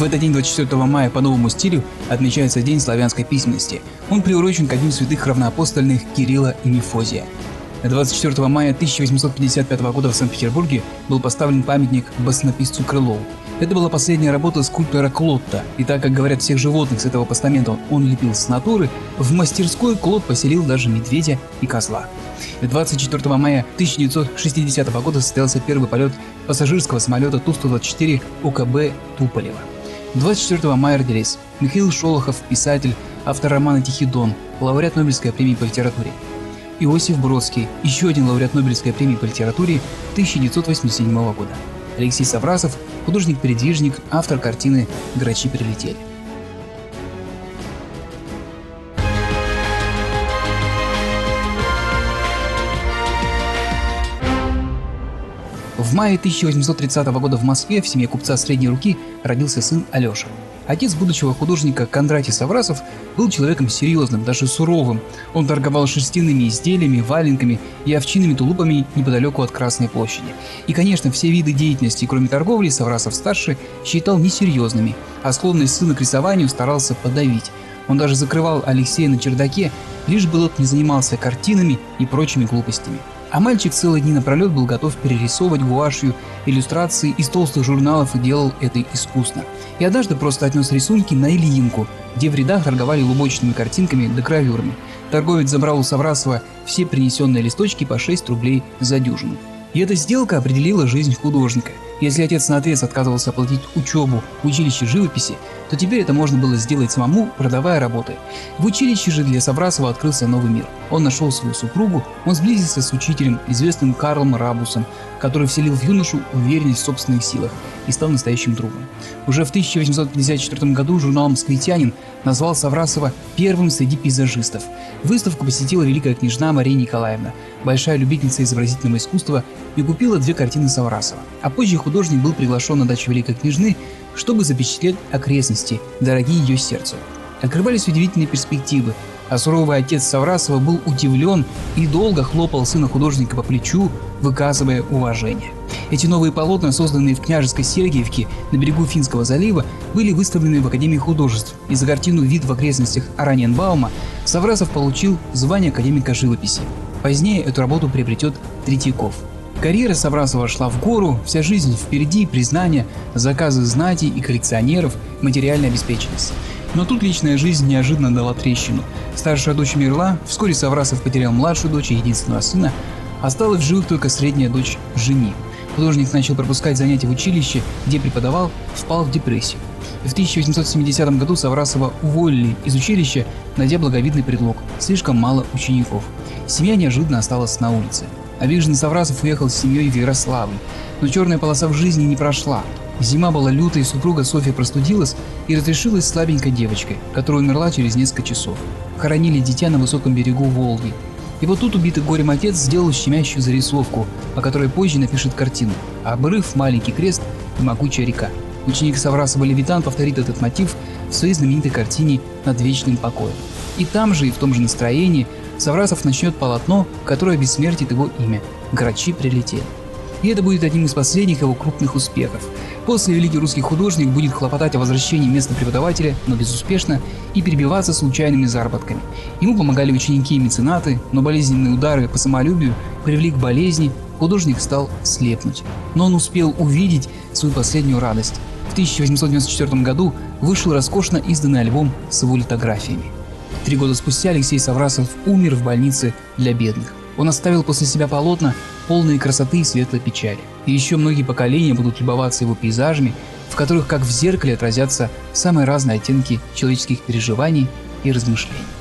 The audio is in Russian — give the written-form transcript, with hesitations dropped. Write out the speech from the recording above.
этот день, 24 мая, по новому стилю отмечается День славянской письменности. Он приурочен ко дню святых равноапостольных Кирилла и Мефодия. 24 мая 1855 года в Санкт-Петербурге был поставлен памятник баснописцу Крылову. Это была последняя работа скульптора Клотта, и так как говорят, всех животных с этого постамента он лепил с натуры, в мастерской Клод поселил даже медведя и козла. 24 мая 1960 года состоялся первый полет пассажирского самолета Ту-124 УКБ Туполева. 24 мая родились Михаил Шолохов, писатель, автор романа «Тихий Дон», лауреат Нобелевской премии по литературе. Иосиф Бродский, еще один лауреат Нобелевской премии по литературе 1987 года. Алексей Саврасов, художник-передвижник, автор картины «Грачи прилетели». В мае 1830 года в Москве в семье купца средней руки родился сын Алеша. Отец будущего художника Кондратий Саврасов был человеком серьезным, даже суровым. Он торговал шерстяными изделиями, валенками и овчинными тулупами неподалеку от Красной площади. И, конечно, все виды деятельности, кроме торговли, Саврасов-старший считал несерьезными, а склонность сына к рисованию старался подавить. Он даже закрывал Алексея на чердаке, лишь бы тот не занимался картинами и прочими глупостями. А мальчик целые дни напролет был готов перерисовывать гуашью иллюстрации из толстых журналов и делал это искусно. И однажды просто отнес рисунки на Ильинку, где в рядах торговали лубочными картинками да гравюрами. Торговец забрал у Саврасова все принесенные листочки по 6 рублей за дюжину. И эта сделка определила жизнь художника. Если отец наотрез отказывался оплатить учебу в училище живописи, то теперь это можно было сделать самому, продавая работы. В училище же для Саврасова открылся новый мир. Он нашел свою супругу, он сблизился с учителем, известным Карлом Рабусом, который вселил в юношу уверенность в собственных силах и стал настоящим другом. Уже в 1854 году журнал «Москвитянин» назвал Саврасова первым среди пейзажистов. Выставку посетила великая княжна Мария Николаевна, большая любительница изобразительного искусства, и купила 2 картины Саврасова. А позже художник был приглашен на дачу великой княжны, чтобы запечатлеть окрестности, дорогие ее сердцу. Открывались удивительные перспективы, а суровый отец Саврасова был удивлен и долго хлопал сына художника по плечу, выказывая уважение. Эти новые полотна, созданные в княжеской Сергиевке на берегу Финского залива, были выставлены в Академии художеств, и за картину «Вид в окрестностях Ораниенбаума» Саврасов получил звание академика живописи. Позднее эту работу приобретет Третьяков. Карьера Саврасова шла в гору, вся жизнь впереди, признания, заказы знати и коллекционеров, материальная обеспеченность. Но тут личная жизнь неожиданно дала трещину. Старшая дочь умерла, вскоре Саврасов потерял младшую дочь и единственного сына, осталась в живых только средняя дочь жени. Художник начал пропускать занятия в училище, где преподавал, впал в депрессию. И в 1870 году Саврасова уволили из училища, найдя благовидный предлог – слишком мало учеников. Семья неожиданно осталась на улице. Обиженный Саврасов уехал с семьей в Ярославль, но черная полоса в жизни не прошла. Зима была лютой, супруга Софья простудилась и разрешилась слабенькой девочкой, которая умерла через несколько часов. Хоронили дитя на высоком берегу Волги. И вот тут убитый горем отец сделал щемящую зарисовку, по которой позже напишет картину «Обрыв, маленький крест и могучая река». Ученик Саврасова Левитан повторит этот мотив в своей знаменитой картине «Над вечным покоем». И там же, и в том же настроении Саврасов начнет полотно, которое обессмертит его имя – «Грачи прилетели». И это будет одним из последних его крупных успехов. После великий русский художник будет хлопотать о возвращении места преподавателя, но безуспешно, и перебиваться случайными заработками. Ему помогали ученики и меценаты, но болезненные удары по самолюбию привели к болезни, художник стал слепнуть. Но он успел увидеть свою последнюю радость. В 1894 году вышел роскошно изданный альбом с его литографиями. 3 года спустя Алексей Саврасов умер в больнице для бедных. Он оставил после себя полотна, полные красоты и светлой печали. И еще многие поколения будут любоваться его пейзажами, в которых как в зеркале отразятся самые разные оттенки человеческих переживаний и размышлений.